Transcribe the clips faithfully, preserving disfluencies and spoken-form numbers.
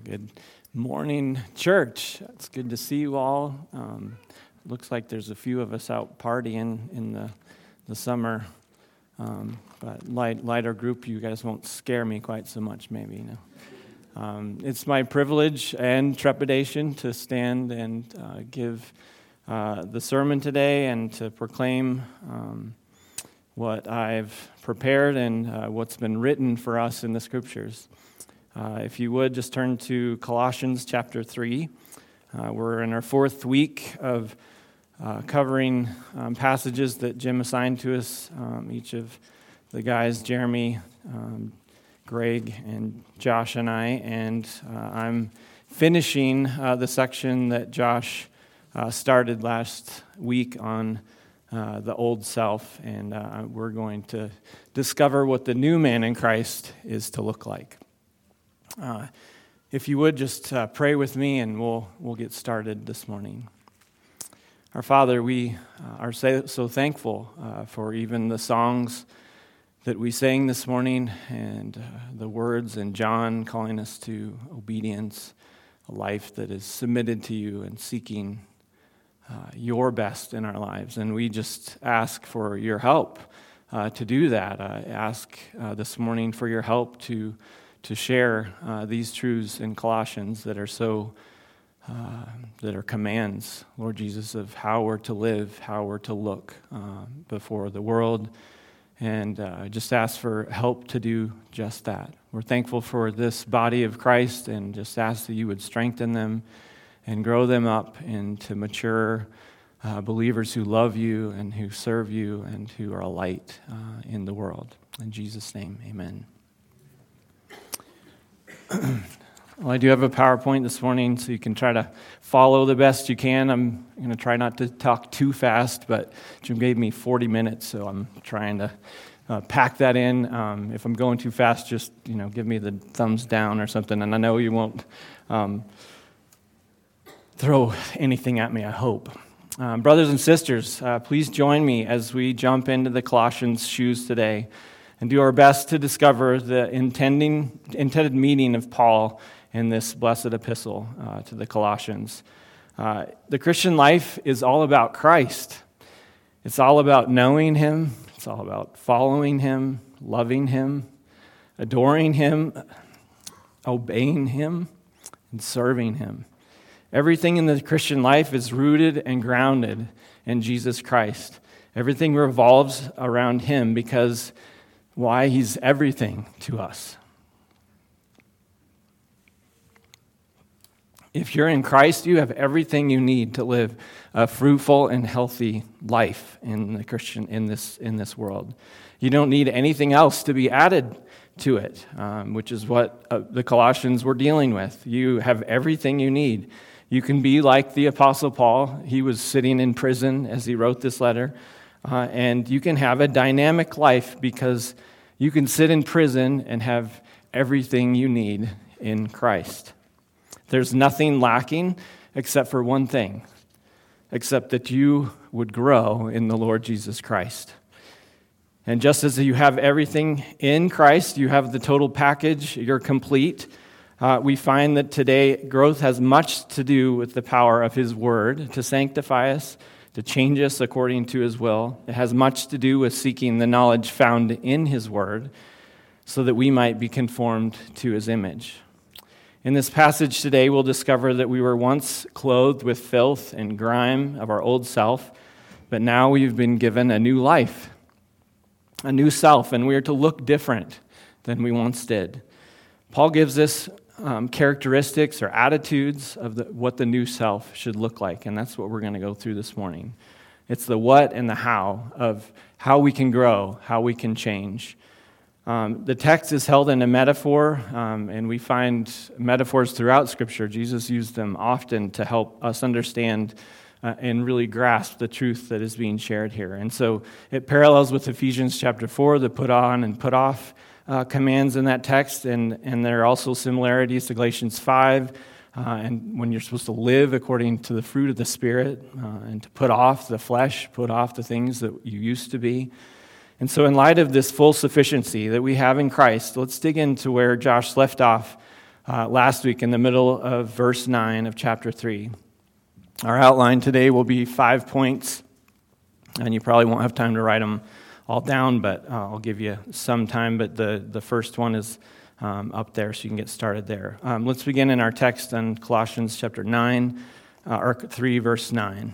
Good morning, church. It's good to see you all. Um, looks like there's a few of us out partying in the the summer, um, but light, lighter group. You guys won't scare me quite so much, maybe. You know. Um, it's my privilege and trepidation to stand and uh, give uh, the sermon today and to proclaim um, what I've prepared and uh, what's been written for us in the Scriptures. Uh, if you would, just turn to Colossians chapter three. Uh, we're in our fourth week of uh, covering um, passages that Jim assigned to us. Um, each of the guys, Jeremy, um, Greg, and Josh and I. And uh, I'm finishing uh, the section that Josh uh, started last week on uh, the old self. And uh, we're going to discover what the new man in Christ is to look like. Uh, if you would, just uh, pray with me, and we'll we'll get started this morning. Our Father, we uh, are so, so thankful uh, for even the songs that we sang this morning, and uh, the words in John calling us to obedience, a life that is submitted to you and seeking uh, your best in our lives. And we just ask for your help uh, to do that. I ask uh, this morning for your help to to share uh, these truths in Colossians that are so, uh, that are commands, Lord Jesus, of how we're to live, how we're to look uh, before the world, and uh, just ask for help to do just that. We're thankful for this body of Christ, and just ask that you would strengthen them and grow them up into mature uh, believers who love you and who serve you and who are a light uh, in the world. In Jesus' name, amen. Well, I do have a PowerPoint this morning, so you can try to follow the best you can. I'm going to try not to talk too fast, but Jim gave me forty minutes, so I'm trying to uh, pack that in. Um, if I'm going too fast, just you know, give me the thumbs down or something, and I know you won't um, throw anything at me, I hope. Um, brothers and sisters, uh, please join me as we jump into the Colossians shoes today and do our best to discover the intending, intended meaning of Paul in this blessed epistle uh, to the Colossians. Uh, the Christian life is all about Christ. It's all about knowing Him. It's all about following Him, loving Him, adoring Him, obeying Him, and serving Him. Everything in the Christian life is rooted and grounded in Jesus Christ. Everything revolves around Him because why? He's everything to us. If you're in Christ, you have everything you need to live a fruitful and healthy life in the Christian in this in this world. You don't need anything else to be added to it, um, which is what uh, the Colossians were dealing with. You have everything you need. You can be like the Apostle Paul. He was sitting in prison as he wrote this letter. Uh, and you can have a dynamic life because you can sit in prison and have everything you need in Christ. There's nothing lacking except for one thing, except that you would grow in the Lord Jesus Christ. And just as you have everything in Christ, you have the total package, you're complete. Uh, we find that today growth has much to do with the power of His Word to sanctify us, to change us according to His will. It has much to do with seeking the knowledge found in His Word so that we might be conformed to His image. In this passage today, we'll discover that we were once clothed with filth and grime of our old self, but now we've been given a new life, a new self, and we are to look different than we once did. Paul gives us Um, characteristics or attitudes of the, what the new self should look like, and that's what we're going to go through this morning. It's the what and the how of how we can grow, how we can change. Um, the text is held in a metaphor, um, and we find metaphors throughout Scripture. Jesus used them often to help us understand uh, and really grasp the truth that is being shared here. And so it parallels with Ephesians chapter four, the put on and put off Uh, commands in that text, and, and there are also similarities to Galatians five, uh, and when you're supposed to live according to the fruit of the Spirit, uh, and to put off the flesh, put off the things that you used to be. And so in light of this full sufficiency that we have in Christ, let's dig into where Josh left off uh, last week in the middle of verse nine of chapter three. Our outline today will be five points, and you probably won't have time to write them all down, but uh, I'll give you some time. But the, the first one is um, up there, so you can get started there. Um, let's begin in our text on Colossians chapter nine, uh, or three, verse nine.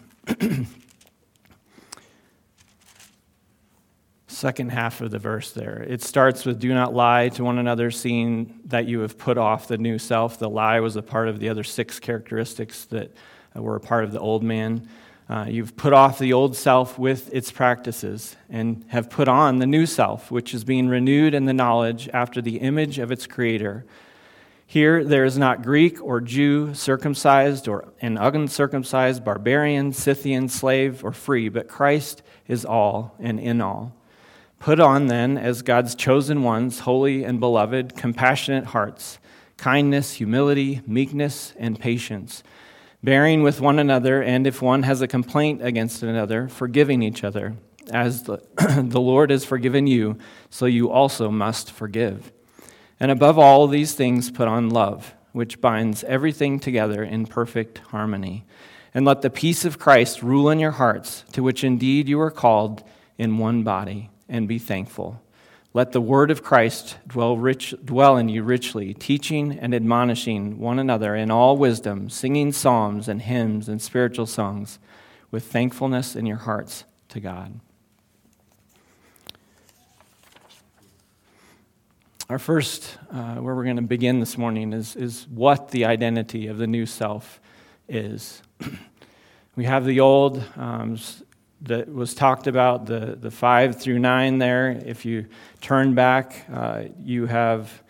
Second half of the verse there. It starts with, "Do not lie to one another, seeing that you have put off the new self." The lie was a part of the other six characteristics that were a part of the old man. Uh, you've put off the old self with its practices and have put on the new self, which is being renewed in the knowledge after the image of its creator. Here there is not Greek or Jew, circumcised or and uncircumcised, barbarian, Scythian, slave, or free, but Christ is all and in all. Put on then, as God's chosen ones, holy and beloved, compassionate hearts, kindness, humility, meekness, and patience, bearing with one another, and if one has a complaint against another, forgiving each other. As the, the Lord has forgiven you, so you also must forgive. And above all these things put on love, which binds everything together in perfect harmony. And let the peace of Christ rule in your hearts, to which indeed you are called in one body, and be thankful. Let the word of Christ dwell rich, dwell in you richly, teaching and admonishing one another in all wisdom, singing psalms and hymns and spiritual songs with thankfulness in your hearts to God. Our first, uh, where we're going to begin this morning, is, is what the identity of the new self is. We have the old um, that was talked about, the, the five through nine there. If you turn back, uh, you have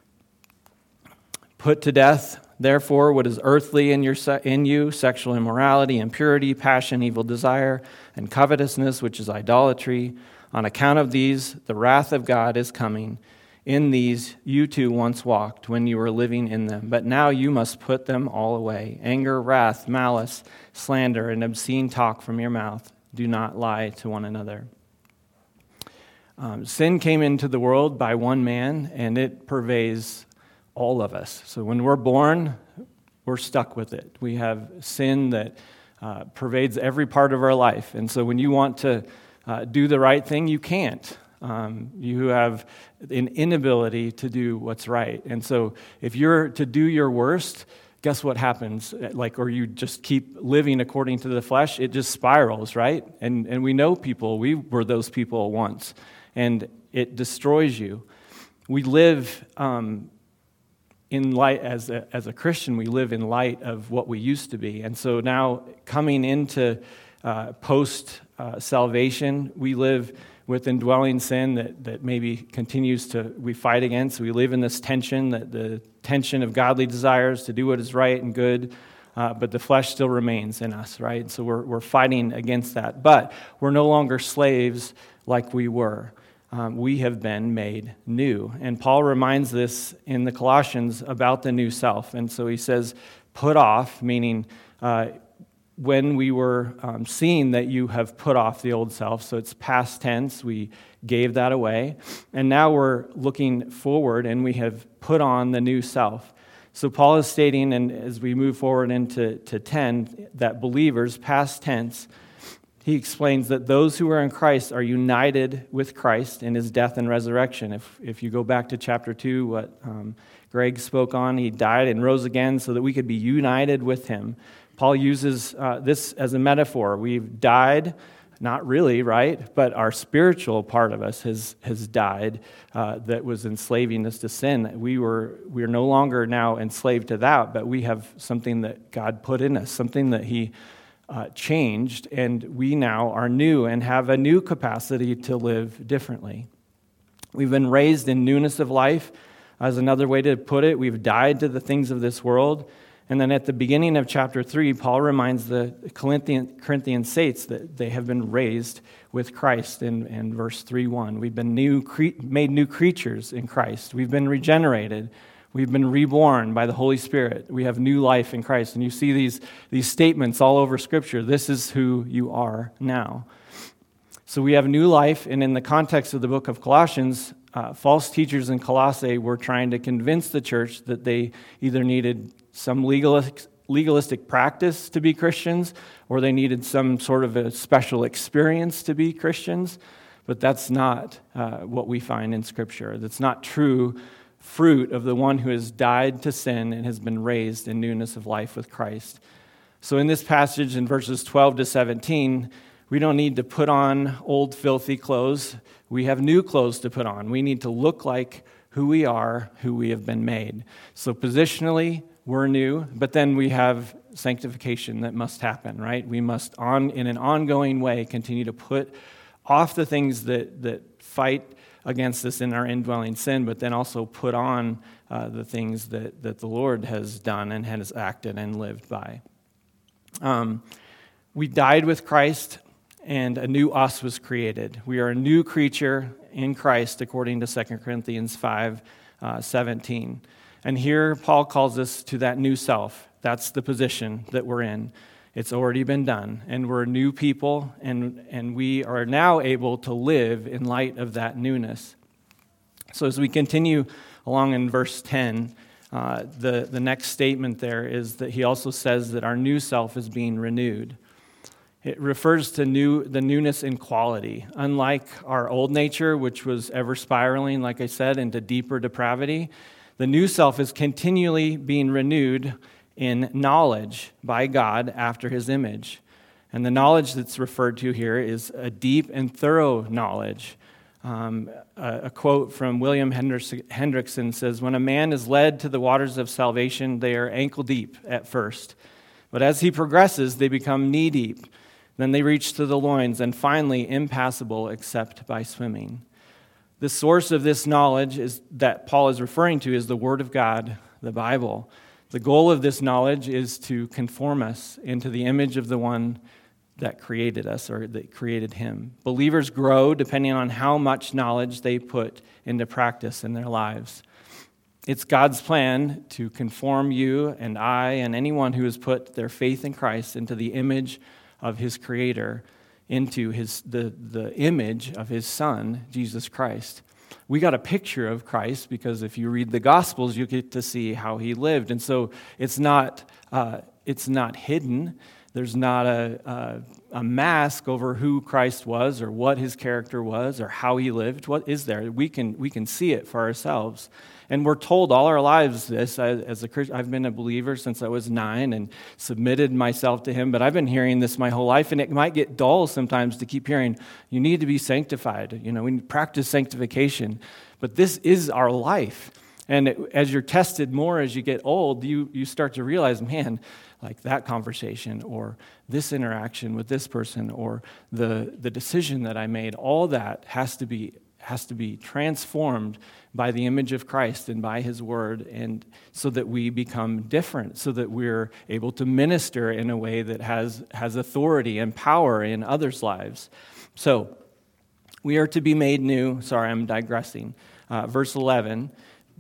put to death, therefore, what is earthly in your in you, sexual immorality, impurity, passion, evil desire, and covetousness, which is idolatry. On account of these, the wrath of God is coming. In these you too once walked when you were living in them, but now you must put them all away. Anger, wrath, malice, slander, and obscene talk from your mouth. Do not lie to one another. Um, sin came into the world by one man, and it pervades all of us. So when we're born, we're stuck with it. We have sin that uh, pervades every part of our life. And so when you want to uh, do the right thing, you can't. Um, you have an inability to do what's right. And so if you're to do your worst, guess what happens? Like, or you just keep living according to the flesh, it just spirals, right? And and we know people, we were those people once, and it destroys you. We live um, in light, as a, as a Christian, we live in light of what we used to be. And so now coming into uh, post-salvation, uh, we live with indwelling sin that, that maybe continues to, we fight against. We live in this tension, that the tension of godly desires to do what is right and good, uh, but the flesh still remains in us, right? So we're we're fighting against that. But we're no longer slaves like we were. Um, we have been made new. And Paul reminds this in the Colossians about the new self. And so he says, put off, meaning uh, when we were um, seeing that you have put off the old self, so it's past tense, we gave that away, and now we're looking forward and we have put on the new self. So Paul is stating, and as we move forward into to ten, that believers, past tense, he explains that those who are in Christ are united with Christ in his death and resurrection. If if you go back to chapter two, what um, Greg spoke on, he died and rose again so that we could be united with him. Paul uses uh, this as a metaphor. We've died, not really, right? But our spiritual part of us has has died uh, that was enslaving us to sin. We were we are no longer now enslaved to that, but we have something that God put in us, something that he uh, changed, and we now are new and have a new capacity to live differently. We've been raised in newness of life, as another way to put it. We've died to the things of this world. And then at the beginning of chapter three, Paul reminds the Corinthian, Corinthian saints that they have been raised with Christ in, in verse three one. We've been new, cre- made new creatures in Christ. We've been regenerated. We've been reborn by the Holy Spirit. We have new life in Christ. And you see these, these statements all over Scripture. This is who you are now. So we have new life, and in the context of the book of Colossians, uh, false teachers in Colossae were trying to convince the church that they either needed some legalistic, legalistic practice to be Christians, or they needed some sort of a special experience to be Christians. But that's not uh, what we find in Scripture. That's not true fruit of the one who has died to sin and has been raised in newness of life with Christ. So in this passage in verses twelve to seventeen, we don't need to put on old filthy clothes. We have new clothes to put on. We need to look like who we are, who we have been made. So positionally, we're new, but then we have sanctification that must happen, right? We must, on in an ongoing way, continue to put off the things that, that fight against us in our indwelling sin, but then also put on uh, the things that, that the Lord has done and has acted and lived by. Um, we died with Christ, and a new us was created. We are a new creature in Christ, according to Second Corinthians five seventeen. And here Paul calls us to that new self. That's the position that we're in. It's already been done, and we're new people, and, and we are now able to live in light of that newness. So as we continue along in verse ten, uh, the, the next statement there is that he also says that our new self is being renewed. It refers to new the newness in quality. Unlike our old nature, which was ever spiraling, like I said, into deeper depravity, the new self is continually being renewed in knowledge by God after his image. And the knowledge that's referred to here is a deep and thorough knowledge. Um, a, a quote from William Hendrickson says, "When a man is led to the waters of salvation, they are ankle deep at first. But as he progresses, they become knee deep. Then they reach to the loins, and finally impassable except by swimming." The source of this knowledge is that Paul is referring to is the Word of God, the Bible. The goal of this knowledge is to conform us into the image of the one that created us, or that created him. Believers grow depending on how much knowledge they put into practice in their lives. It's God's plan to conform you and I and anyone who has put their faith in Christ into the image of his Creator, into his the, the image of his Son, Jesus Christ. We got a picture of Christ because if you read the Gospels, you get to see how he lived. And so it's not uh, it's not hidden. There's not a, a, a mask over who Christ was or what his character was or how he lived. What is there? We can we can see it for ourselves. And we're told all our lives this. As a Christian, I've been a believer since I was nine and submitted myself to him. But I've been hearing this my whole life, and it might get dull sometimes to keep hearing, you need to be sanctified. You know, we need to practice sanctification. But this is our life. And it, as you're tested more as you get old, you, you start to realize, man, like that conversation or this interaction with this person or the, the decision that I made, all that has to be has to be transformed by the image of Christ and by his word, and so that we become different, so that we're able to minister in a way that has, has authority and power in others' lives. So we are to be made new. Sorry, I'm digressing. Uh, verse eleven,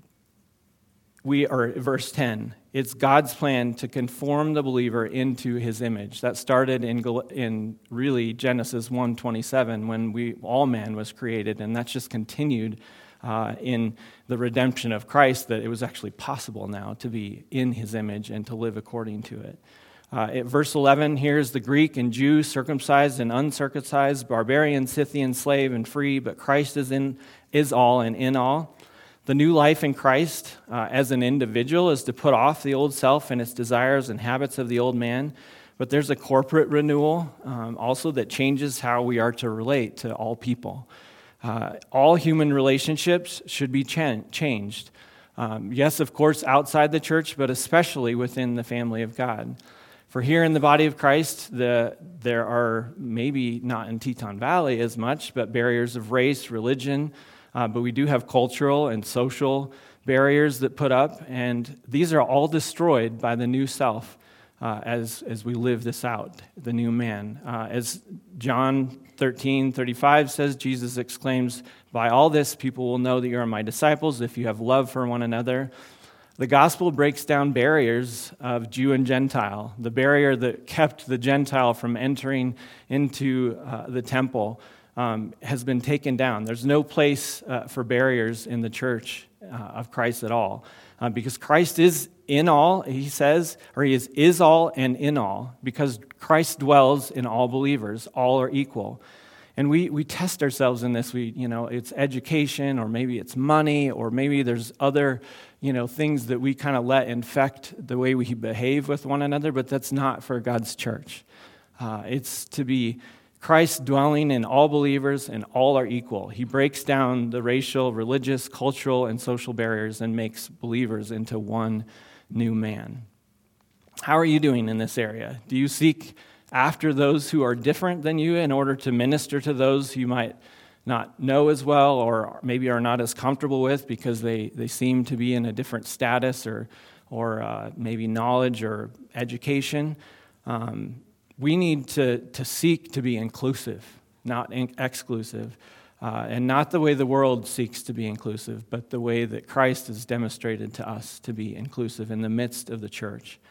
we are verse ten. It's God's plan to conform the believer into his image. That started in in really Genesis one twenty-seven when we all man was created, and that's just continued uh, in the redemption of Christ, that it was actually possible now to be in his image and to live according to it. Uh, at verse eleven, here's the Greek and Jew, circumcised and uncircumcised, barbarian, Scythian, slave and free, but Christ is in is all and in all. The new life in Christ uh, as an individual is to put off the old self and its desires and habits of the old man. But there's a corporate renewal um, also that changes how we are to relate to all people. Uh, all human relationships should be ch- changed. Um, yes, of course, outside the church, but especially within the family of God. For here in the body of Christ, the, there are maybe not in Teton Valley as much, but barriers of race, religion. Uh, but we do have cultural and social barriers that put up, and these are all destroyed by the new self uh, as, as we live this out, the new man. Uh, as John thirteen thirty-five says, Jesus exclaims, "By all this people will know that you are my disciples if you have love for one another." The gospel breaks down barriers of Jew and Gentile, the barrier that kept the Gentile from entering into uh, the temple. um, has been taken down. There's no place uh, for barriers in the church uh, of Christ at all, uh, because Christ is in all, he says, or he is, is all and in all, because Christ dwells in all believers. All are equal. And we we test ourselves in this. We, you know, it's education, or maybe it's money, or maybe there's other, you know, things that we kind of let infect the way we behave with one another, but that's not for God's church. Uh, it's to be Christ dwelling in all believers, and all are equal. He breaks down the racial, religious, cultural, and social barriers and makes believers into one new man. How are you doing in this area? Do you seek after those who are different than you in order to minister to those you might not know as well, or maybe are not as comfortable with because they, they seem to be in a different status, or or uh, maybe knowledge or education? Um, we need to, to seek to be inclusive, not in- exclusive, uh, and not the way the world seeks to be inclusive, but the way that Christ has demonstrated to us to be inclusive in the midst of the church.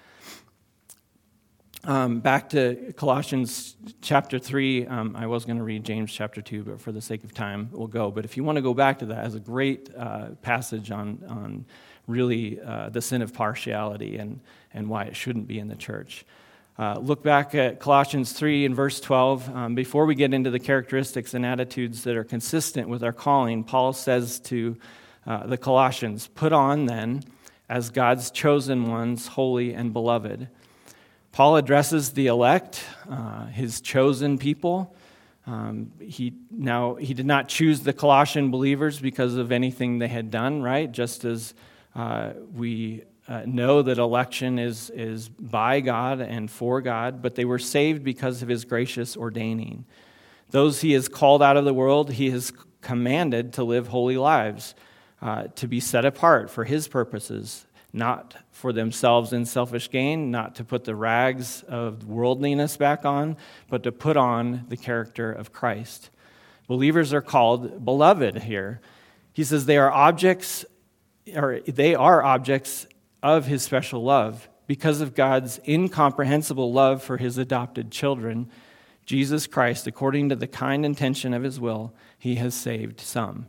Um, back to Colossians chapter three, um, I was going to read James chapter two, but for the sake of time, we'll go. But if you want to go back to that, it's a great uh, passage on on really uh, the sin of partiality and, and why it shouldn't be in the church. Uh, look back at Colossians three and verse twelve. Um, before we get into the characteristics and attitudes that are consistent with our calling, Paul says to uh, the Colossians, "Put on then, as God's chosen ones, holy and beloved." Paul addresses the elect, uh, his chosen people. Um, he now he did not choose the Colossian believers because of anything they had done, right? Just as uh, we uh, know that election is is by God and for God, but they were saved because of his gracious ordaining. Those he has called out of the world, he has commanded to live holy lives, uh, to be set apart for his purposes, not for themselves in selfish gain, not to put the rags of worldliness back on, but to put on the character of Christ. Believers are called beloved here. He says they are objects, or they are objects of his special love because of God's incomprehensible love for his adopted children. Jesus Christ, according to the kind intention of his will, he has saved some.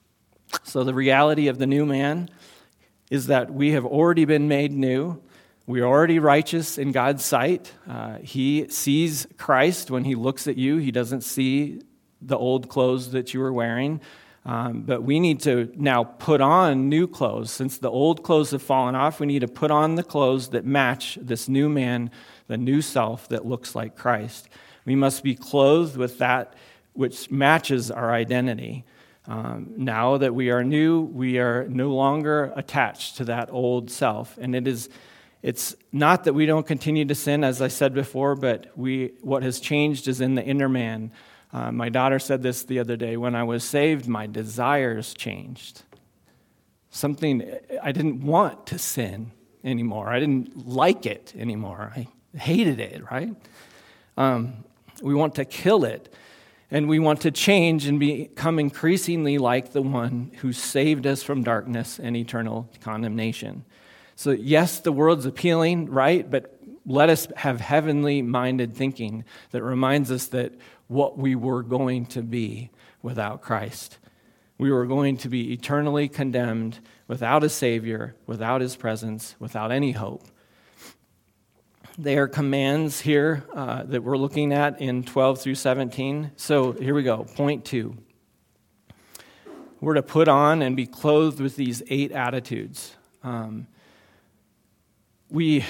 So the reality of the new man is that we have already been made new. We are already righteous in God's sight. Uh, he sees Christ when he looks at you. He doesn't see the old clothes that you were wearing. Um, but we need to now put on new clothes. Since the old clothes have fallen off, we need to put on the clothes that match this new man, the new self that looks like Christ. We must be clothed with that which matches our identity. Um, now that we are new, we are no longer attached to that old self. And it is, it's not that we don't continue to sin, as I said before, but we what has changed is in the inner man. Uh, my daughter said this the other day. When I was saved, my desires changed. Something, I didn't want to sin anymore. I didn't like it anymore. I hated it, right? Um, we want to kill it. And we want to change and become increasingly like the one who saved us from darkness and eternal condemnation. So yes, the world's appealing, right? But let us have heavenly-minded thinking that reminds us that what we were going to be without Christ. We were going to be eternally condemned without a Savior, without his presence, without any hope. They are commands here uh, that we're looking at in twelve through seventeen. So here we go. Point two. We're to put on and be clothed with these eight attitudes. Um, we,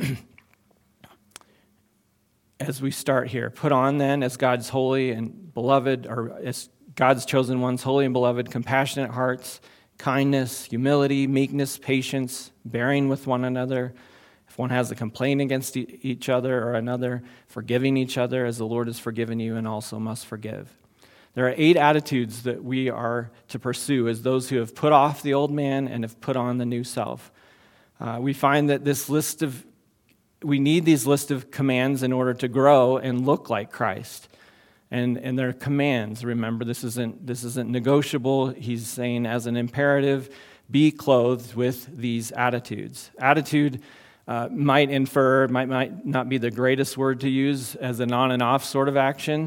as we start here, put on then as God's holy and beloved, or as God's chosen ones, holy and beloved, compassionate hearts, kindness, humility, meekness, patience, bearing with one another. If one has a complaint against each other or another, forgiving each other as the Lord has forgiven you and also must forgive. There are eight attitudes that we are to pursue as those who have put off the old man and have put on the new self. Uh, we find that this list of, we need these list of commands in order to grow and look like Christ. And and they're commands. Remember, this isn't this isn't negotiable. He's saying as an imperative, be clothed with these attitudes. Attitude Uh, might infer, might, might not be the greatest word to use as an on and off sort of action.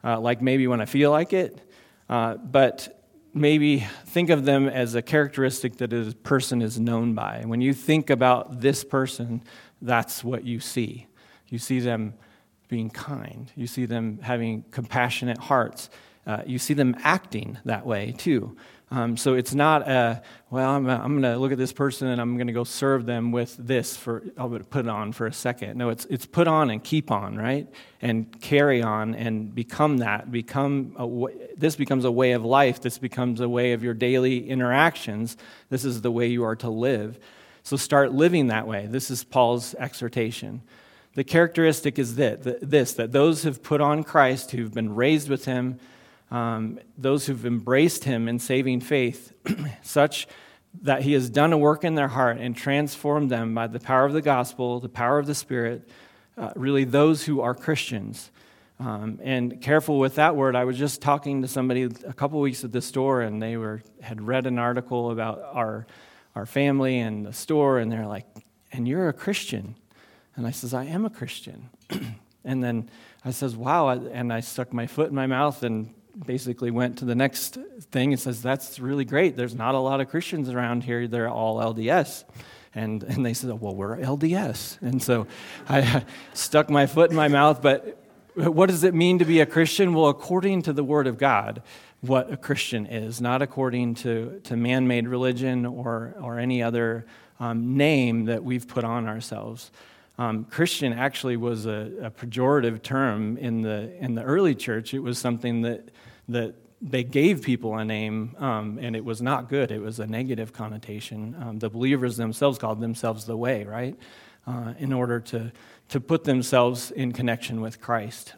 uh, like maybe when I feel like it, uh, but maybe think of them as a characteristic that a person is known by. When you think about this person, that's what you see. You see them being kind. You see them having compassionate hearts. Uh, you see them acting that way too. Um, so it's not a, well, I'm, I'm going to look at this person and I'm going to go serve them with this for, I'm going to put it on for a second. No, it's it's put on and keep on, right? And carry on and become that. Become a, this becomes a way of life. This becomes a way of your daily interactions. This is the way you are to live. So start living that way. This is Paul's exhortation. The characteristic is this, this that those who've put on Christ, who've been raised with him, Um, those who've embraced him in saving faith, such that he has done a work in their heart and transformed them by the power of the gospel, the power of the Spirit, uh, really those who are Christians. Um, and careful with that word, I was just talking to somebody a couple weeks at the store, and they were had read an article about our our family and the store, and they're like, "And you're a Christian?" And I says, "I am a Christian." And then I says, "Wow," and I stuck my foot in my mouth and basically went to the next thing and says, "That's really great. There's not a lot of Christians around here. They're all L D S." And and they said, "Oh, well, we're L D S." And so I stuck my foot in my mouth. But what does it mean to be a Christian? Well, according to the Word of God, what a Christian is, not according to, to man-made religion or, or any other um, name that we've put on ourselves. Um, Christian actually was a, a pejorative term in the in the early church. It was something that that they gave people a name, um, and it was not good. It was a negative connotation. Um, the believers themselves called themselves the Way, right? Uh, in order to to put themselves in connection with Christ.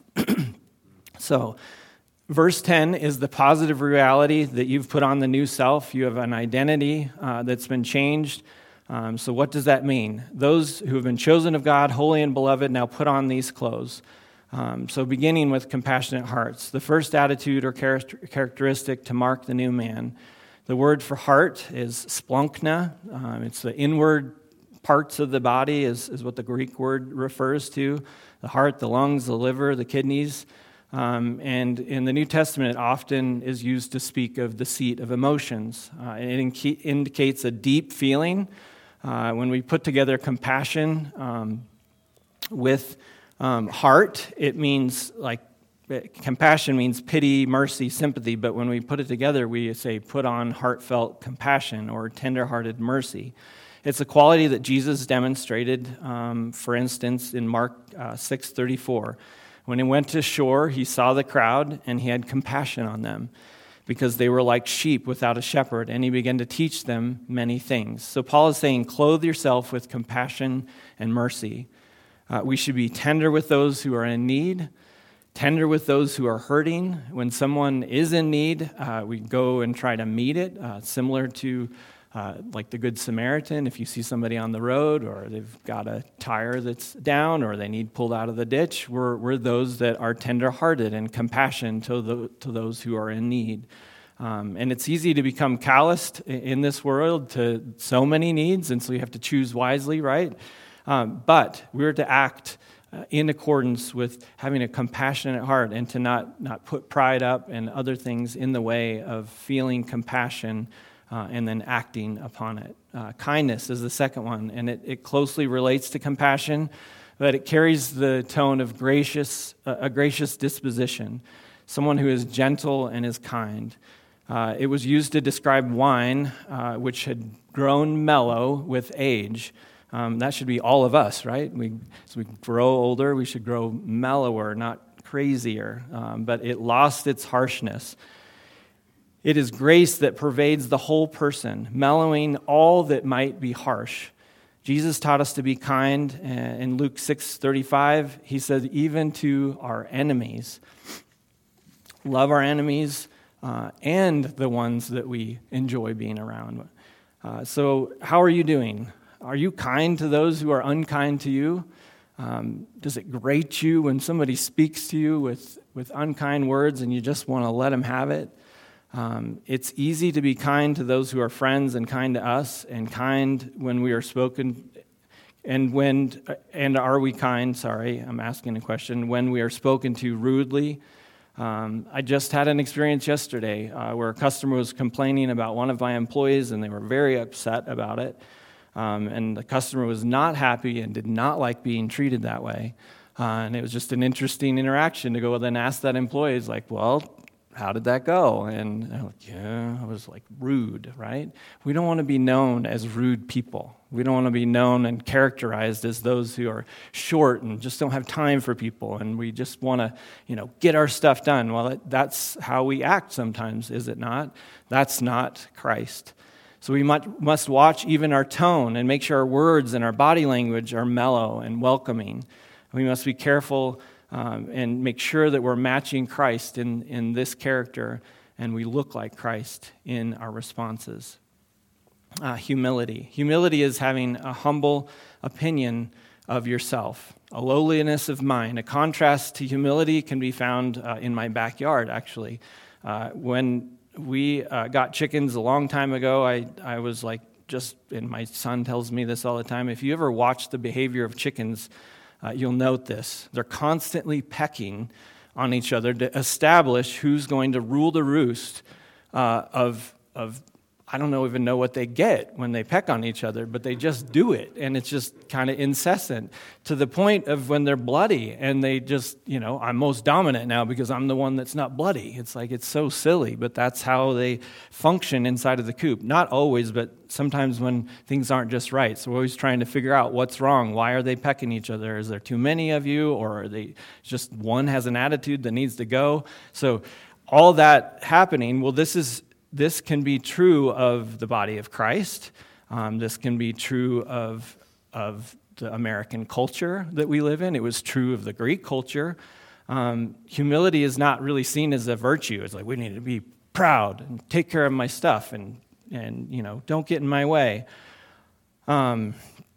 So, verse ten is the positive reality that you've put on the new self. You have an identity uh, that's been changed. Um, so what does that mean? Those who have been chosen of God, holy and beloved, now put on these clothes. Um, so beginning with compassionate hearts. The first attitude or characteristic to mark the new man. The word for heart is splunkna. Um, it's the inward parts of the body is, is what the Greek word refers to. The heart, the lungs, the liver, the kidneys. Um, and in the New Testament, it often is used to speak of the seat of emotions. Uh, it in- indicates a deep feeling. Uh, when we put together compassion um, with um, heart, it means like compassion means pity, mercy, sympathy. But when we put it together, we say put on heartfelt compassion or tender-hearted mercy. It's a quality that Jesus demonstrated, um, for instance, in Mark uh, six thirty-four. When he went to shore, he saw the crowd, and he had compassion on them, because they were like sheep without a shepherd, and he began to teach them many things. So Paul is saying, clothe yourself with compassion and mercy. Uh, we should be tender with those who are in need, tender with those who are hurting. When someone is in need, uh, we go and try to meet it, uh, similar to uh, like the Good Samaritan. If you see somebody on the road, or they've got a tire that's down, or they need pulled out of the ditch, we're, we're those that are tender-hearted and compassion to, the, to those who are in need. Um, and it's easy to become calloused in this world to so many needs, and so you have to choose wisely, right? Um, but we're to act uh, in accordance with having a compassionate heart, and to not, not put pride up and other things in the way of feeling compassion uh, and then acting upon it. Uh, kindness is the second one, and it, it closely relates to compassion, but it carries the tone of gracious, uh, a gracious disposition, someone who is gentle and is kind. Uh, it was used to describe wine, uh, which had grown mellow with age. Um, that should be all of us, right? We, as we grow older, we should grow mellower, not crazier. Um, but it lost its harshness. It is grace that pervades the whole person, mellowing all that might be harsh. Jesus taught us to be kind. In Luke six thirty-five, he said, even to our enemies. Love our enemies uh, and the ones that we enjoy being around. Uh, so how are you doing? Are you kind to those who are unkind to you? Um, does it grate you when somebody speaks to you with, with unkind words and you just want to let them have it? Um, it's easy to be kind to those who are friends and kind to us, and kind when we are spoken, and when and are we kind? Sorry, I'm asking a question. When we are spoken to rudely, Um, I just had an experience yesterday uh, where a customer was complaining about one of my employees, and they were very upset about it. Um, and the customer was not happy and did not like being treated that way. Uh, and it was just an interesting interaction to go then ask that employee, it's like, well, how did that go? And they're like, yeah, I was like rude, right? We don't want to be known as rude people. We don't want to be known and characterized as those who are short and just don't have time for people, and we just want to, you know, get our stuff done. Well, it, that's how we act sometimes, is it not? That's not Christ. So we must, must watch even our tone and make sure our words and our body language are mellow and welcoming. We must be careful um, and make sure that we're matching Christ in, in this character, and we look like Christ in our responses. Uh, humility. Humility is having a humble opinion of yourself, a lowliness of mind. A contrast to humility can be found uh, in my backyard, actually. Uh, when we uh, got chickens a long time ago, I, I was like, just, and my son tells me this all the time, if you ever watch the behavior of chickens, uh, you'll note this. They're constantly pecking on each other to establish who's going to rule the roost uh, of of I don't know, even know what they get when they peck on each other, but they just do it, and it's just kind of incessant to the point of when they're bloody, and they just, you know, I'm most dominant now because I'm the one that's not bloody. It's like, it's so silly, but that's how they function inside of the coop. Not always, but sometimes when things aren't just right. So we're always trying to figure out what's wrong. Why are they pecking each other? Is there too many of you, or are they just one has an attitude that needs to go? So all that happening, well, this is This can be true of the body of Christ. Um, this can be true of, of the American culture that we live in. It was true of the Greek culture. Um, humility is not really seen as a virtue. It's like, we need to be proud and take care of my stuff and, and you know, don't get in my way. Um,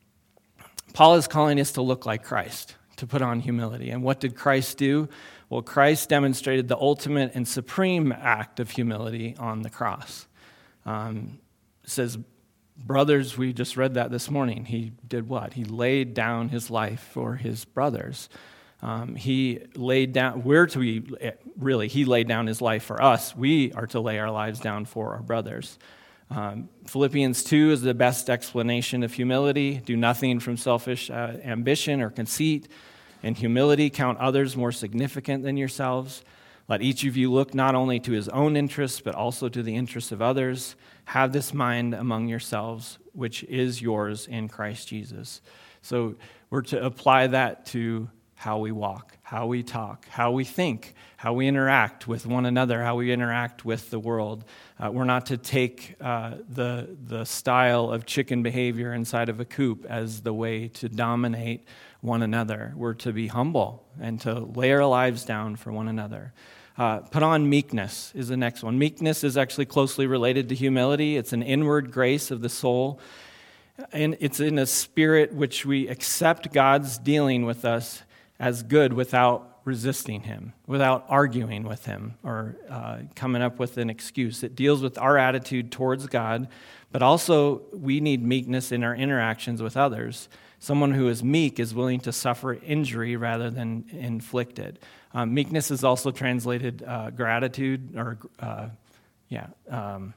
Paul is calling us to look like Christ, to put on humility. And what did Christ do? Well, Christ demonstrated the ultimate and supreme act of humility on the cross. Um, it says, brothers, we just read that this morning. He did what? He laid down his life for his brothers. Um, he laid down, we're to be, really, he laid down his life for us. We are to lay our lives down for our brothers. Um, Philippians two is the best explanation of humility. Do nothing from selfish uh, ambition or conceit. In humility, count others more significant than yourselves. Let each of you look not only to his own interests, but also to the interests of others. Have this mind among yourselves, which is yours in Christ Jesus. So we're to apply that to how we walk, how we talk, how we think, how we interact with one another, how we interact with the world. Uh, we're not to take uh, the, the style of chicken behavior inside of a coop as the way to dominate one another. We're to be humble and to lay our lives down for one another. Uh, put on meekness is the next one. Meekness is actually closely related to humility. It's an inward grace of the soul. And it's in a spirit which we accept God's dealing with us as good without resisting him, without arguing with him or uh, coming up with an excuse. It deals with our attitude towards God, but also we need meekness in our interactions with others. Someone who is meek is willing to suffer injury rather than inflict it. Um, meekness is also translated uh, gratitude, or, uh, yeah, um,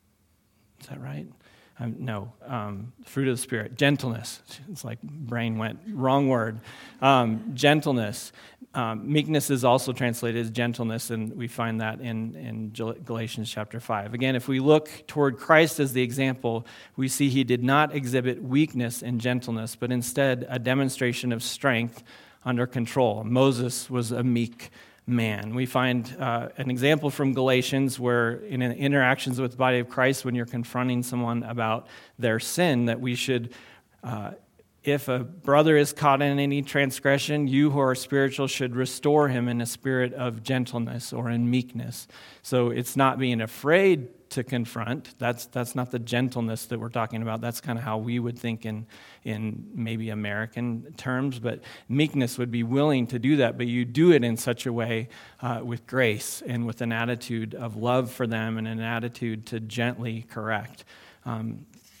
is that right? Um, no, um, fruit of the Spirit. Gentleness. It's like brain went, wrong word. Um, gentleness. Um, meekness is also translated as gentleness, and we find that in, in Galatians chapter five. Again, if we look toward Christ as the example, we see he did not exhibit weakness and gentleness, but instead a demonstration of strength under control. Moses was a meek man. We find uh, an example from Galatians where in interactions with the body of Christ, when you're confronting someone about their sin, that we should, uh, if a brother is caught in any transgression, you who are spiritual should restore him in a spirit of gentleness or in meekness. So it's not being afraid to confront. That's that's not the gentleness that we're talking about. That's kind of how we would think in in maybe American terms. But meekness would be willing to do that, but you do it in such a way uh, with grace and with an attitude of love for them and an attitude to gently correct. Um,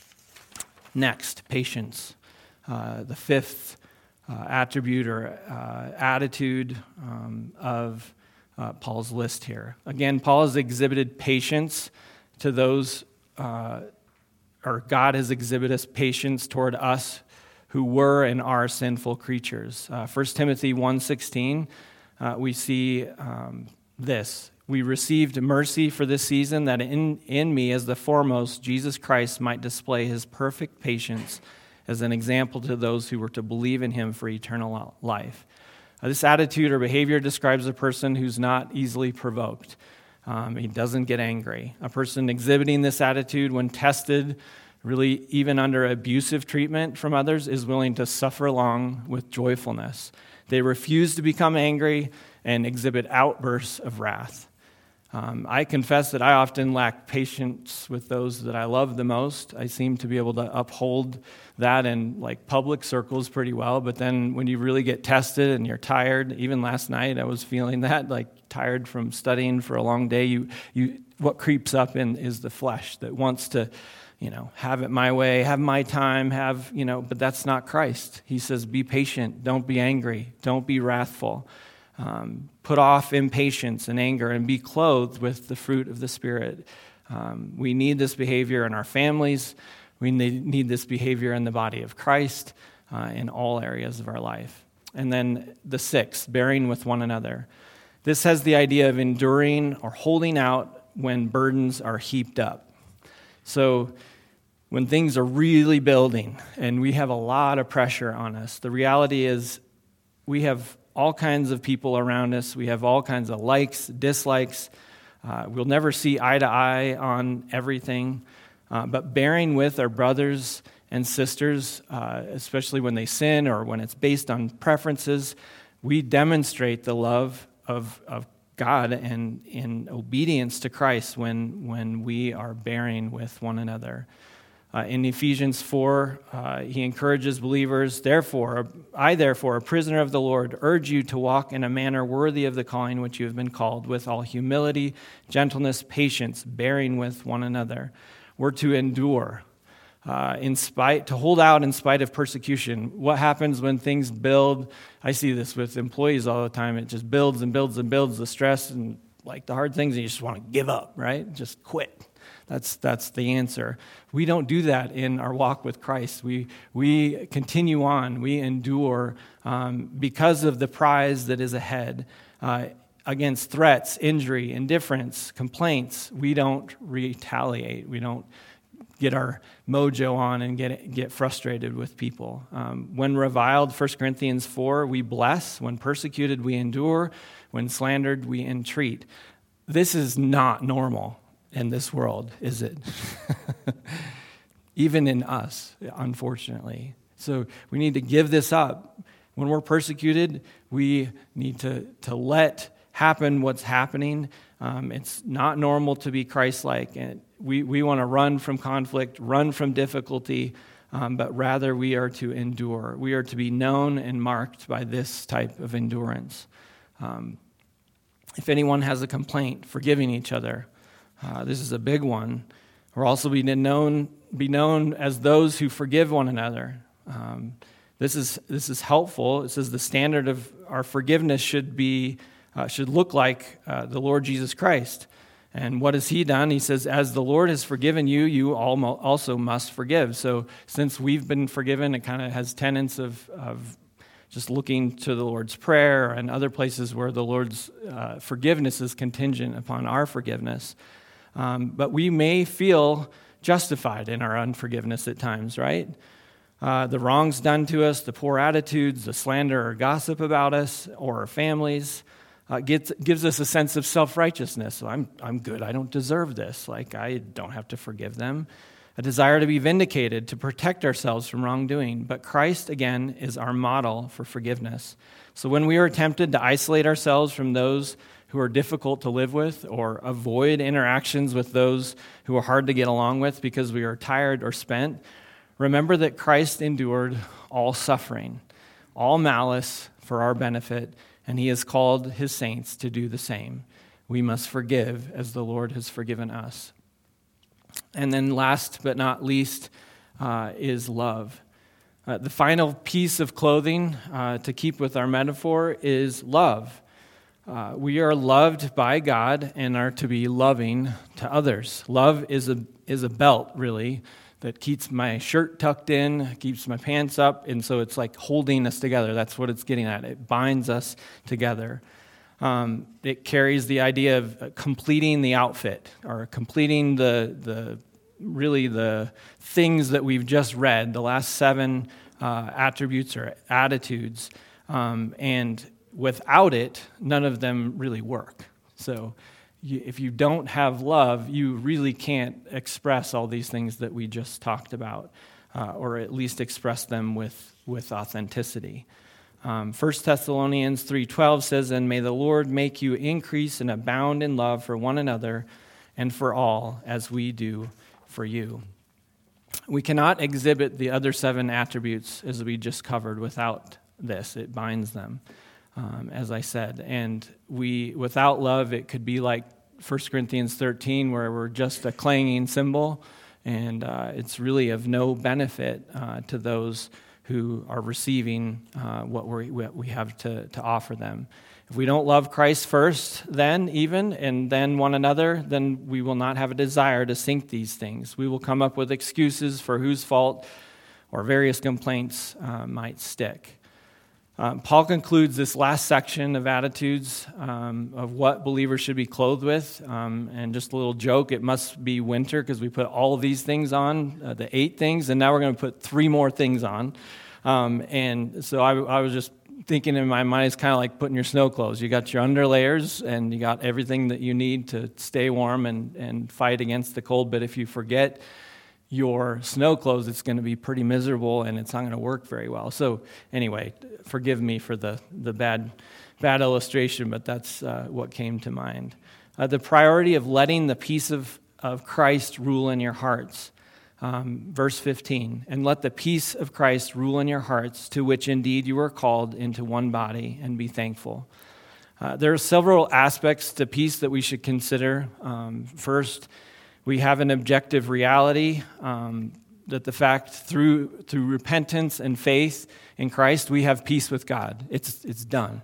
next, patience. Uh, the fifth uh, attribute or uh, attitude um, of uh, Paul's list here. Again, Paul has exhibited patience to those, uh, or God has exhibited us patience toward us who were and are sinful creatures. Uh, First Timothy one sixteen, uh, we see um, this. We received mercy for this season, that in, in me as the foremost, Jesus Christ might display his perfect patience as an example to those who were to believe in him for eternal life. Uh, this attitude or behavior describes a person who's not easily provoked. Um, he doesn't get angry. A person exhibiting this attitude when tested, really even under abusive treatment from others, is willing to suffer along with joyfulness. They refuse to become angry and exhibit outbursts of wrath. Um, I confess that I often lack patience with those that I love the most. I seem to be able to uphold that in like public circles pretty well, but then when you really get tested and you're tired, even last night I was feeling that, like tired from studying for a long day, you, you, what creeps up in is the flesh that wants to, you know, have it my way, have my time, have, you know, but that's not Christ. He says, be patient, don't be angry, don't be wrathful. Um, put off impatience and anger and be clothed with the fruit of the Spirit. Um, we need this behavior in our families. We need, need this behavior in the body of Christ uh, in all areas of our life. And then the sixth, bearing with one another. This has the idea of enduring or holding out when burdens are heaped up. So when things are really building and we have a lot of pressure on us, the reality is we have all kinds of people around us. We have all kinds of likes, dislikes. Uh, we'll never see eye to eye on everything. Uh, but bearing with our brothers and sisters, uh, especially when they sin or when it's based on preferences, we demonstrate the love of, of God and in obedience to Christ when, when we are bearing with one another. Uh, in Ephesians four, uh, he encourages believers, therefore, I therefore, a prisoner of the Lord, urge you to walk in a manner worthy of the calling which you have been called, with all humility, gentleness, patience, bearing with one another. We're to endure, uh, in spite, to hold out in spite of persecution. What happens when things build? I see this with employees all the time. It just builds and builds and builds, the stress and like the hard things, and you just want to give up, right? Just quit. That's that's the answer. We don't do that in our walk with Christ. We we continue on. We endure um, because of the prize that is ahead. Uh, against threats, injury, indifference, complaints, we don't retaliate. We don't get our mojo on and get get frustrated with people. Um, when reviled, First Corinthians four, we bless. When persecuted, we endure. When slandered, we entreat. This is not normal in this world, is it? Even in us, unfortunately. So we need to give this up. When we're persecuted, we need to, to let happen what's happening. Um, it's not normal to be Christ-like. And we, we want to run from conflict, run from difficulty, um, but rather we are to endure. We are to be known and marked by this type of endurance. Um, if anyone has a complaint, forgiving each other. Uh, this is a big one. We're also be known be known as those who forgive one another. Um, this is this is helpful. It says the standard of our forgiveness should be uh, should look like uh, the Lord Jesus Christ. And what has He done? He says, "As the Lord has forgiven you, you also must forgive." So, since we've been forgiven, it kind of has tenets of of just looking to the Lord's Prayer and other places where the Lord's uh, forgiveness is contingent upon our forgiveness. Um, but we may feel justified in our unforgiveness at times, right? Uh, the wrongs done to us, the poor attitudes, the slander or gossip about us or our families uh, gets, gives us a sense of self-righteousness. So I'm I'm good. I don't deserve this. Like, I don't have to forgive them. A desire to be vindicated, to protect ourselves from wrongdoing. But Christ, again, is our model for forgiveness. So when we are tempted to isolate ourselves from those who are difficult to live with or avoid interactions with those who are hard to get along with because we are tired or spent, remember that Christ endured all suffering, all malice for our benefit, and He has called His saints to do the same. We must forgive as the Lord has forgiven us. And then last but not least uh, is love. Uh, the final piece of clothing, uh, to keep with our metaphor, is love. Uh, we are loved by God and are to be loving to others. Love is a is a belt, really, that keeps my shirt tucked in, keeps my pants up, and so it's like holding us together. That's what it's getting at. It binds us together. Um, it carries the idea of completing the outfit, or completing the the really the things that we've just read, the last seven uh, attributes or attitudes, um, and without it, none of them really work. So you, if you don't have love, you really can't express all these things that we just talked about, uh, or at least express them with, with authenticity. Um, First Thessalonians three twelve says, "And may the Lord make you increase and abound in love for one another and for all, as we do for you." We cannot exhibit the other seven attributes, as we just covered, without this. It binds them. Um, as I said, and we, without love, it could be like First Corinthians thirteen, where we're just a clanging cymbal, and uh, it's really of no benefit uh, to those who are receiving uh, what, we're, what we have to, to offer them. If we don't love Christ first, then even, and then one another, then we will not have a desire to sink these things. We will come up with excuses for whose fault or various complaints uh, might stick. Um, Paul concludes this last section of attitudes um, of what believers should be clothed with. Um, and just a little joke, it must be winter because we put all of these things on, uh, the eight things, and now we're going to put three more things on. Um, and so I, I was just thinking in my mind, it's kind of like putting your snow clothes. You got your underlayers and you got everything that you need to stay warm and, and fight against the cold. But if you forget your snow clothes, it's going to be pretty miserable and it's not going to work very well. So anyway, forgive me for the, the bad bad illustration, but that's uh, what came to mind. Uh, the priority of letting the peace of, of Christ rule in your hearts. Um, verse fifteen, "And let the peace of Christ rule in your hearts, to which indeed you are called into one body, and be thankful." Uh, there are several aspects to peace that we should consider. Um, first, we have an objective reality um, that the fact through through repentance and faith in Christ, we have peace with God. It's it's done.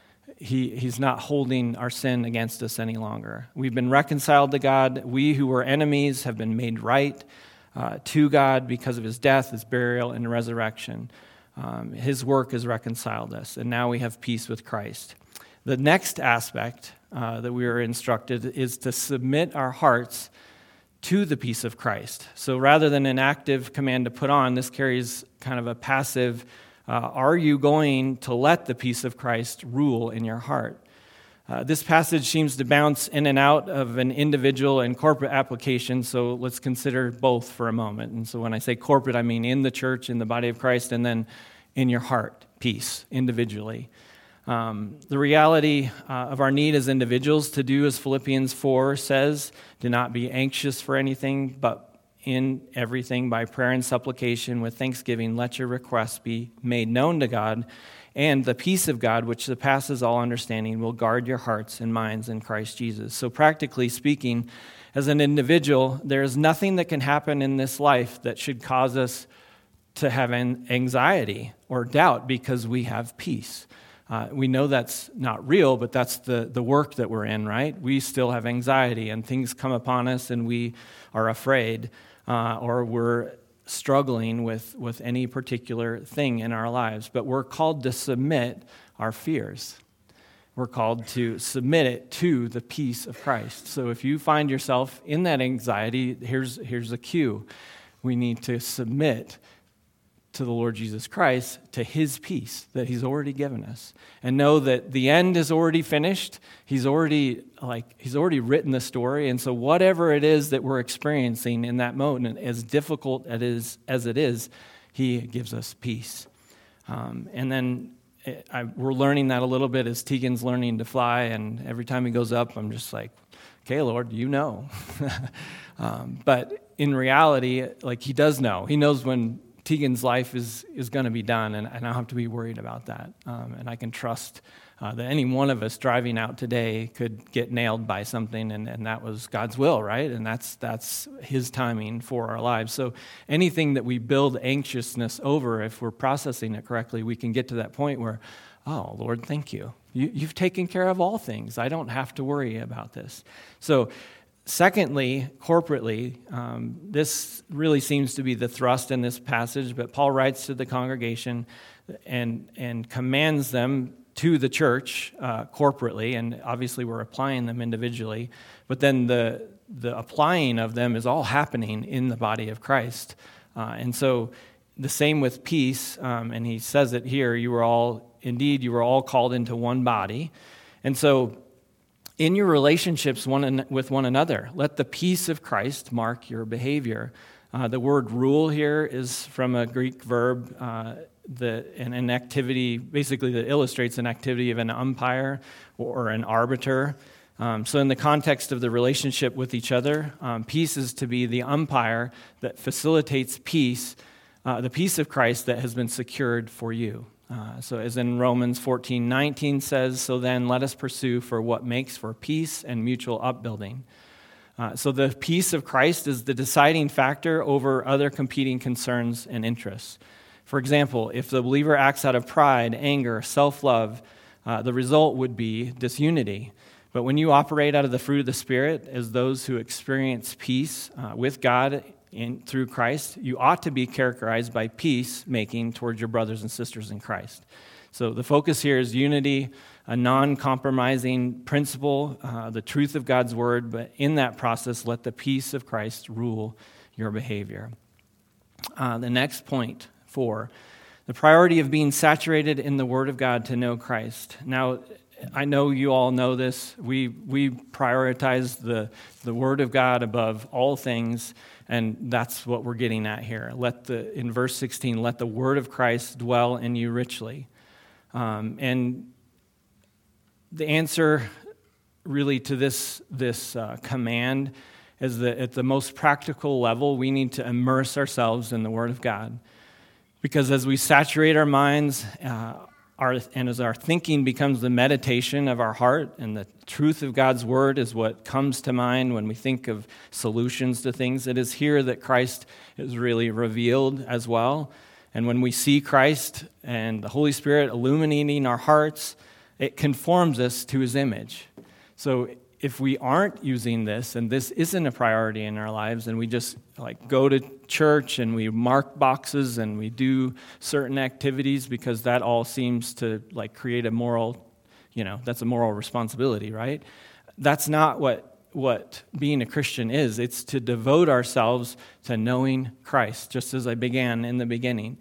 He He's not holding our sin against us any longer. We've been reconciled to God. We who were enemies have been made right uh, to God because of his death, his burial, and resurrection. Um, his work has reconciled us, and now we have peace with Christ. The next aspect uh, that we are instructed is to submit our hearts to the peace of Christ. So rather than an active command to put on, this carries kind of a passive, uh, are you going to let the peace of Christ rule in your heart? Uh, this passage seems to bounce in and out of an individual and corporate application, so let's consider both for a moment. And so when I say corporate, I mean in the church, in the body of Christ, and then in your heart, peace, individually. Um, the reality uh, of our need as individuals to do as Philippians four says, do not be anxious for anything, but in everything by prayer and supplication with thanksgiving, let your requests be made known to God, and the peace of God, which surpasses all understanding, will guard your hearts and minds in Christ Jesus. So practically speaking, as an individual, there is nothing that can happen in this life that should cause us to have anxiety or doubt because we have peace. Uh, we know that's not real, but that's the, the work that we're in, right? We still have anxiety, and things come upon us, and we are afraid, uh, or we're struggling with, with any particular thing in our lives. But we're called to submit our fears. We're called to submit it to the peace of Christ. So if you find yourself in that anxiety, here's, here's a cue. We need to submit to the Lord Jesus Christ, to his peace that he's already given us. And know that the end is already finished. He's already like he's already written the story. And so whatever it is that we're experiencing in that moment, as difficult it is, as it is, he gives us peace. Um, and then I, we're learning that a little bit as Tegan's learning to fly. And every time he goes up, I'm just like, okay, Lord, you know. um, but in reality, like he does know. He knows when Tegan's life is, is going to be done, and, and I don't have to be worried about that. Um, and I can trust uh, that any one of us driving out today could get nailed by something, and, and that was God's will, right? And that's that's his timing for our lives. So anything that we build anxiousness over, if we're processing it correctly, we can get to that point where, oh, Lord, thank you. you. You've taken care of all things. I don't have to worry about this. So secondly, corporately, um, this really seems to be the thrust in this passage, but Paul writes to the congregation and, and commands them to the church uh, corporately, and obviously we're applying them individually, but then the, the applying of them is all happening in the body of Christ. Uh, and so the same with peace, um, and he says it here, you were all, indeed, you were all called into one body. And so in your relationships one with one another, let the peace of Christ mark your behavior. Uh, the word rule here is from a Greek verb, uh, the, an, an activity, basically that illustrates an activity of an umpire or an arbiter. Um, so in the context of the relationship with each other, um, peace is to be the umpire that facilitates peace, uh, the peace of Christ that has been secured for you. Uh, so as in Romans fourteen nineteen says, so then let us pursue for what makes for peace and mutual upbuilding. Uh, so the peace of Christ is the deciding factor over other competing concerns and interests. For example, if the believer acts out of pride, anger, self-love, uh, the result would be disunity. But when you operate out of the fruit of the Spirit as those who experience peace uh, with God in, through Christ, you ought to be characterized by peace-making towards your brothers and sisters in Christ. So the focus here is unity, a non-compromising principle, uh, the truth of God's word, but in that process, let the peace of Christ rule your behavior. Uh, the next point, four, the priority of being saturated in the word of God to know Christ. Now, I know you all know this. We we prioritize the, the Word of God above all things, and that's what we're getting at here. Let the in verse sixteen, let the Word of Christ dwell in you richly. Um, and the answer really to this, this uh, command is that at the most practical level, we need to immerse ourselves in the Word of God. Because as we saturate our minds, uh, Our, and as our thinking becomes the meditation of our heart, and the truth of God's word is what comes to mind when we think of solutions to things, it is here that Christ is really revealed as well. And when we see Christ and the Holy Spirit illuminating our hearts, it conforms us to his image. So if we aren't using this, and this isn't a priority in our lives, and we just like go to church and we mark boxes and we do certain activities because that all seems to like create a moral, you know, that's a moral responsibility, right? That's not what what being a Christian is. It's to devote ourselves to knowing Christ, just as I began in the beginning.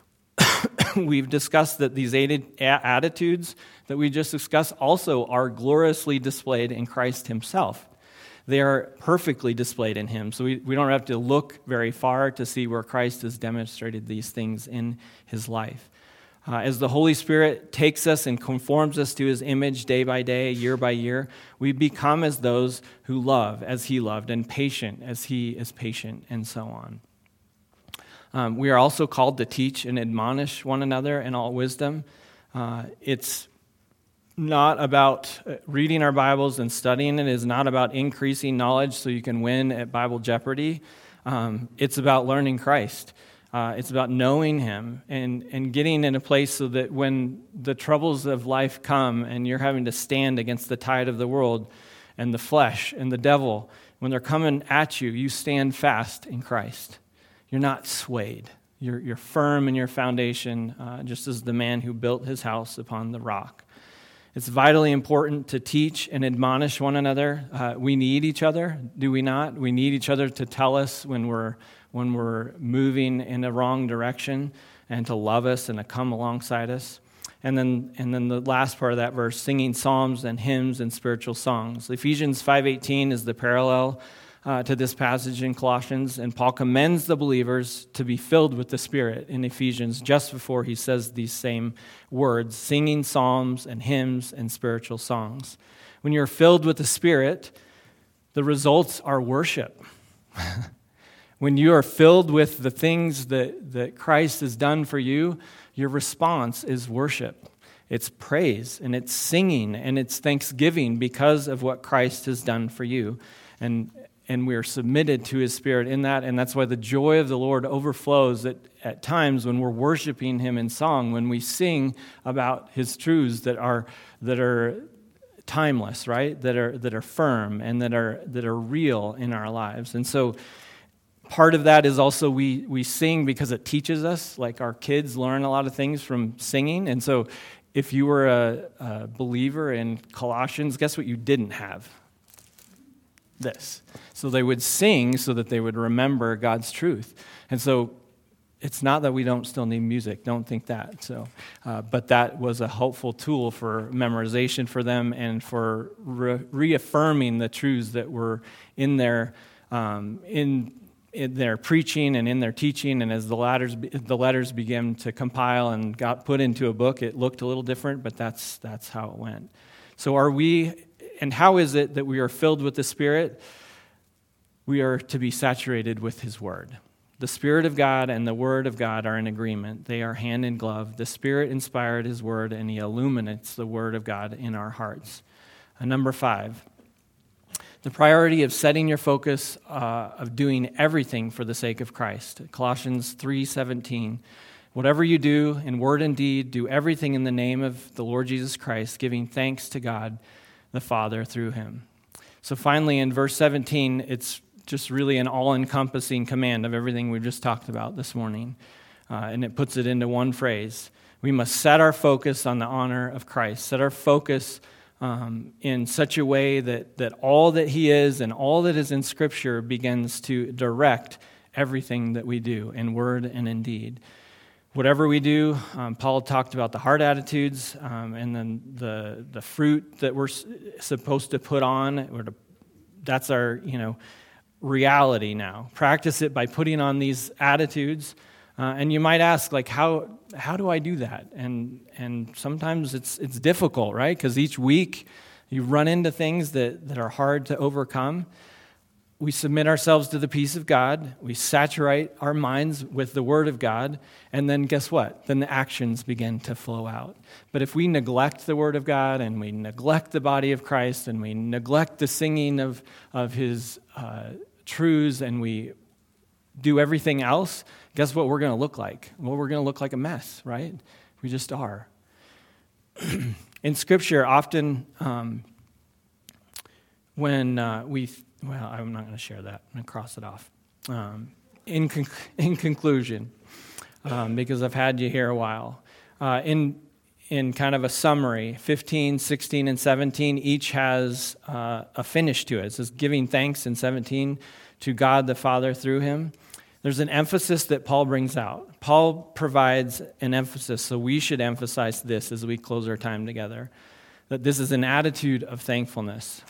We've discussed that these attitudes that we just discussed also are gloriously displayed in Christ himself. They are perfectly displayed in him. So we, we don't have to look very far to see where Christ has demonstrated these things in his life. Uh, as the Holy Spirit takes us and conforms us to his image day by day, year by year, we become as those who love as he loved, and patient as he is patient, and so on. Um, we are also called to teach and admonish one another in all wisdom. Uh, it's not about reading our Bibles and studying it. It is not about increasing knowledge so you can win at Bible Jeopardy. Um, it's about learning Christ. Uh, it's about knowing him and, and getting in a place so that when the troubles of life come and you're having to stand against the tide of the world and the flesh and the devil, when they're coming at you, you stand fast in Christ. You're not swayed. You're, you're firm in your foundation, uh, just as the man who built his house upon the rock. It's vitally important to teach and admonish one another. Uh, we need each other, do we not? We need each other to tell us when we're when we're moving in the wrong direction, and to love us and to come alongside us. And then and then the last part of that verse, singing psalms and hymns and spiritual songs. Ephesians five eighteen is the parallel uh, to this passage in Colossians, and Paul commends the believers to be filled with the Spirit in Ephesians just before he says these same words, singing psalms and hymns and spiritual songs. When you're filled with the Spirit, the results are worship. When you are filled with the things that, that Christ has done for you, your response is worship. It's praise, and it's singing, and it's thanksgiving because of what Christ has done for you. And and we are submitted to his Spirit in that, and that's why the joy of the Lord overflows at, at times when we're worshiping him in song, when we sing about his truths that are that are timeless, right? That are that are firm and that are that are real in our lives. And so part of that is also we we sing because it teaches us. Like our kids learn a lot of things from singing. And so if you were a, a believer in Colossians, guess what you didn't have? This. So they would sing so that they would remember God's truth. And so it's not that we don't still need music. Don't think that. So, uh, but that was a helpful tool for memorization for them and for re- reaffirming the truths that were in their um, in in their preaching and in their teaching. And as the letters the letters began to compile and got put into a book, it looked a little different, but that's that's how it went. So, are we? And how is it that we are filled with the Spirit? We are to be saturated with his word. The Spirit of God and the Word of God are in agreement. They are hand in glove. The Spirit inspired his word, and he illuminates the Word of God in our hearts. Uh, number five, the priority of setting your focus, uh, of doing everything for the sake of Christ. Colossians three seventeen, whatever you do in word and deed, do everything in the name of the Lord Jesus Christ, giving thanks to God the Father through him. So finally, in verse seventeen, it's just really an all-encompassing command of everything we've just talked about this morning. Uh, and it puts it into one phrase. We must set our focus on the honor of Christ. Set our focus um, in such a way that, that all that he is and all that is in Scripture begins to direct everything that we do in word and in deed. Whatever we do, um, Paul talked about the heart attitudes um, and then the the fruit that we're supposed to put on. Or to, that's our, you know, reality now. Practice it by putting on these attitudes. Uh, and you might ask, like, how how do I do that? And and sometimes it's it's difficult, right? Because each week you run into things that, that are hard to overcome. We submit ourselves to the peace of God. We saturate our minds with the Word of God. And then guess what? Then the actions begin to flow out. But if we neglect the Word of God and we neglect the body of Christ and we neglect the singing of, of his uh, truths and we do everything else, guess what we're going to look like? Well, we're going to look like a mess, right? We just are. In Scripture, often um, when uh, we... Well, I'm not going to share that. I'm going to cross it off. Um, in con- in conclusion, um, because I've had you here a while, uh, in in kind of a summary, fifteen, sixteen, and seventeen each has uh, a finish to it. It says giving thanks in seventeen to God the Father through him. There's an emphasis that Paul brings out. Paul provides an emphasis, so we should emphasize this as we close our time together, that this is an attitude of thankfulness.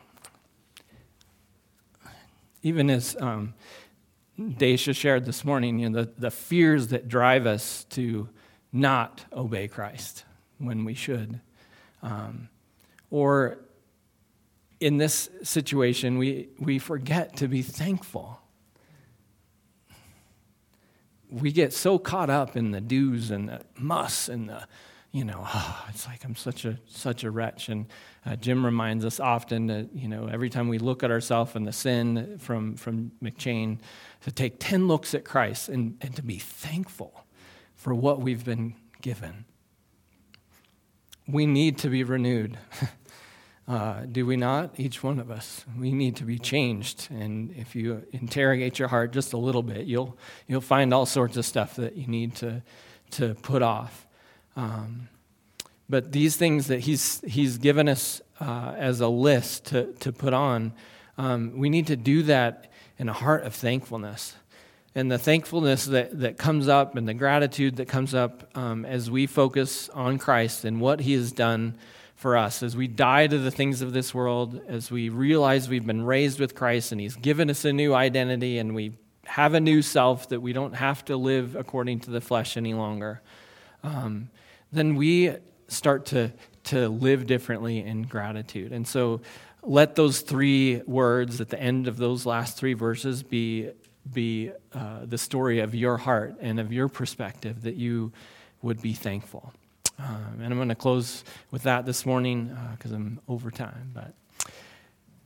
Even as um, Daisha shared this morning, you know, the, the fears that drive us to not obey Christ when we should. Um, or in this situation, we, we forget to be thankful. We get so caught up in the do's and the musts and the, you know, oh, it's like I'm such a such a wretch. And uh, Jim reminds us often that, you know, every time we look at ourselves and the sin from, from McChain, to take ten looks at Christ and, and to be thankful for what we've been given. We need to be renewed. Uh, do we not? Each one of us. We need to be changed. And if you interrogate your heart just a little bit, you'll you'll find all sorts of stuff that you need to to put off. Um, but these things that he's he's given us uh, as a list to, to put on, um, we need to do that in a heart of thankfulness. And the thankfulness that, that comes up and the gratitude that comes up um, as we focus on Christ and what he has done for us, as we die to the things of this world, as we realize we've been raised with Christ and he's given us a new identity and we have a new self, that we don't have to live according to the flesh any longer. Um, then we start to to live differently in gratitude. And so let those three words at the end of those last three verses be be uh, the story of your heart and of your perspective, that you would be thankful. Um, and I'm going to close with that this morning because uh, I'm over time. But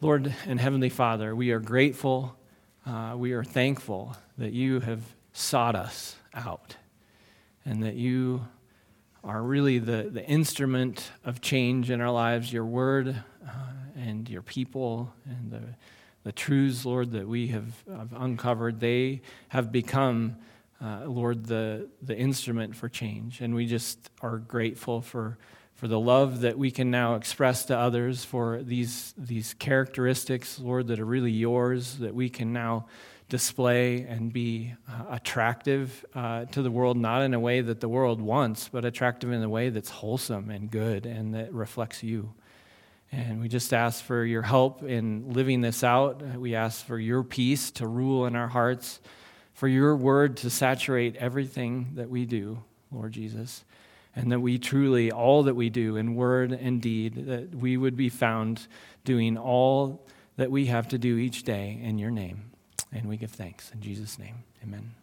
Lord and Heavenly Father, we are grateful, uh, we are thankful that you have sought us out and that you are really the, the instrument of change in our lives, your word uh, and your people and the, the truths, Lord, that we have, have uncovered. They have become, uh, Lord, the, the instrument for change. And we just are grateful for for the love that we can now express to others, for these these characteristics, Lord, that are really yours, that we can now display and be uh, attractive uh, to the world, not in a way that the world wants, but attractive in a way that's wholesome and good and that reflects you. And we just ask for your help in living this out. We ask for your peace to rule in our hearts, for your word to saturate everything that we do, Lord Jesus. And that we truly, all that we do in word and deed, that we would be found doing all that we have to do each day in your name. And we give thanks in Jesus' name. Amen.